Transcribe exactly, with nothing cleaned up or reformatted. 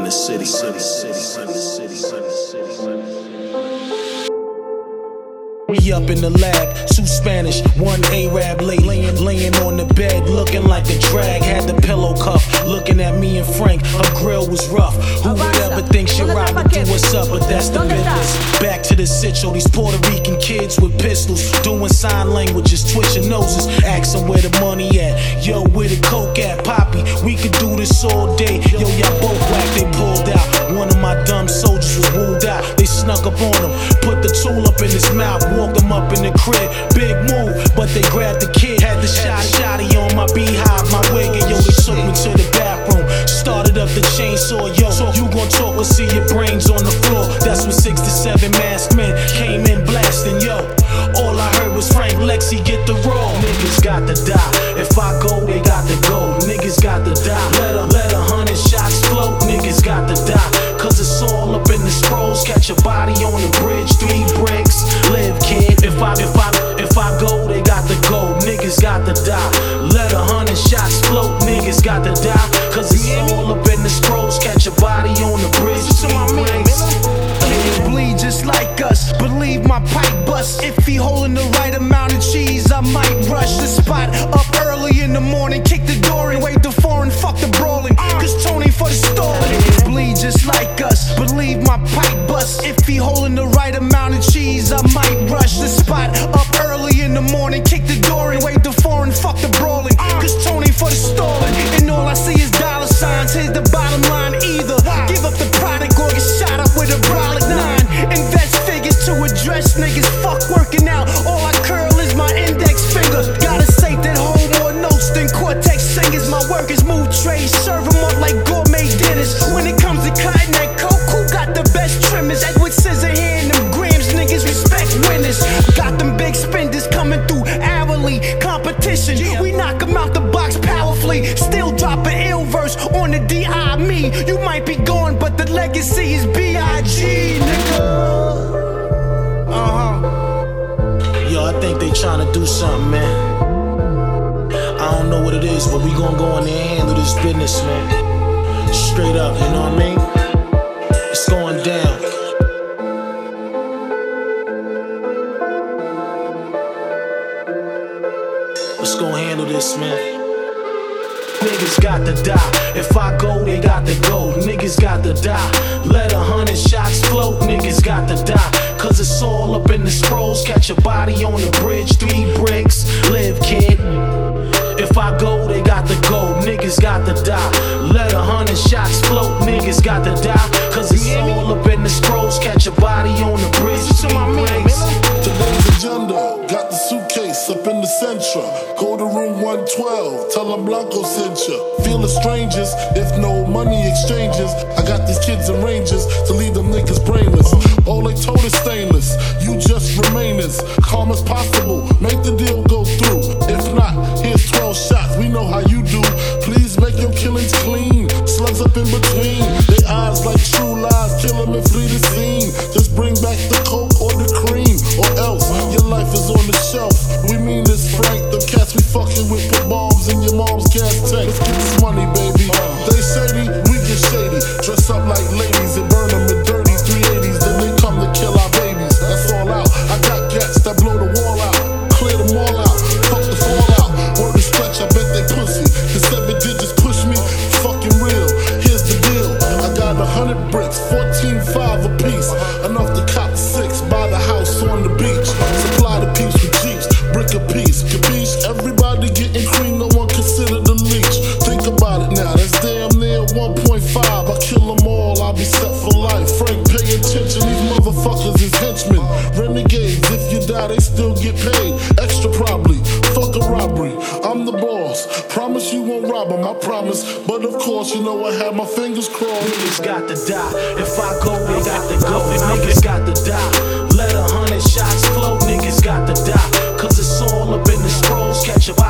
the city, city, city, city, city, city, city, city. We up in the lab, two Spanish, one Arab lady, laying, laying on the bed, looking like a drag. Had the pillow cuff, looking at me and Frank. Her grill was rough. Who would ever think she ride to do what's up? But that's the business. Back to the sitio, these Puerto Rican kids with pistols, doing sign languages, twitching noses, asking where the money at. Yo, where the coke at, Poppy? We could do this all day. Yo, y'all both whack, they pulled out. One of my dumb soldiers was wooed out. They snuck up on him, put the tool up in his mouth, walked him up in the crib. Big move, but they grabbed the kid. Had the shot, shotty on my beehive, my wig, and yo, they took me to the bathroom. Started up the chainsaw, yo. You gon' talk or see your brains on the floor. That's when six to seven masked men came in blasting, yo. All I heard was Frank Lexi get the roll. Niggas got to die. If I go, they got to go. Niggas got to die. Let a, let a hundred shots float. Niggas got to die. Cause it's all up in the scrolls. Catch a body on the bridge, three bricks. Live, kid. If I, if I, if I go, they got to go. Niggas got to die. Let a hundred shots float. Niggas got to die. Cause it's all up in the scrolls. Catch a body on the bridge, three bricks. Niggas bleed just like us. Believe my pipe bust. If he holding the right amount of cheese, I might rush the spot up early in the morning. Kick the door and wait the foreign. Fuck the brawling. Cause Tony for the store. Niggas bleed just like us. Believe my pipe bust. If he holding the right amount of cheese, I might rush the spot up early in the morning. Kick the door and wait the foreign. Fuck the brawling. Cause Tony for the store. And all I see is dollar signs. Here's the bottom line. Either give up the product or get shot up with a brolic nine. Invest figures to address niggas. Fuck working out. All I curl is my index finger. Gotta say that hold more notes than Cortex singers. My workers move trays, serve them up like gourmet dinners. When it comes to cutting that coke, who got the best trimmers? Edward Scissorhand, them grams, niggas respect winners. Got them big spenders coming through hourly competition. We knock them out the box powerfully. Still drop an ill verse on the D I me. You might be gone, but the legacy is B I G, nigga. Yo, I think they tryna do something, man. I don't know what it is, but we gon' go in there and handle this business, man. Straight up, you know what I mean? It's going down. Let's go handle this, man. Niggas got to die. If I go, they got to go. Niggas got to die. Let a hundred shots float. Niggas got to die. Cause it's all up in the scrolls. Catch a body on the bridge, three bricks. Live, kid. If I go, they got to go. Niggas got to die. Let a hundred shots float. Niggas got to die. Cause it's all up in the scrolls. Catch a body on the bridge, three bricks. Today's agenda, got the suitcase up in the Centra. Go to room one twelve, tell them Blanco sent ya. Feel the strangers, if no money exchanges. I got these kids and rangers to leave them niggas brainless. All they told is stainless, you just remain as calm as possible. Make the deal go through. If not, here's twelve shots, we know how you do. Please make your killings clean. Slugs up in between, they eyes like true lies. Kill them and flee the scene. Just bring back the coke or the cream, or else your life is on the shelf. We mean this, Frank. The cats we fucking with put bombs in your mom's gas tank. Let's get this money, baby. They shady, we get shady. Dress up like ladies and burn them in dirty three eighties. Then they come to kill our babies. That's all out. I got gats that blow the wall out. Clear them all out. Fuck the fallout. Word to stretch, I bet they pussy. The seven digits push me. Fucking real. Here's the deal. I got a hundred bricks, fourteen five a piece. Enough to cop six, buy the house on the beach. Supply the peeps with jeeps, brick a piece. Capiche? Everybody getting cream, no one consider the leech. Think about it now, that's damn near one point five. I kill them all, I'll be set for life. Frank, pay attention, these motherfuckers is henchmen. Renegades, if you die, they still get paid. Extra probably, fuck a robbery. I'm the boss, promise you won't rob them, I promise. But of course, you know I have my fingers crossed. Niggas got to die. If I go, they got to go. Niggas got to die. Let a hundred shots float. Niggas got to die. Cause it's all up in the scrolls. Catch a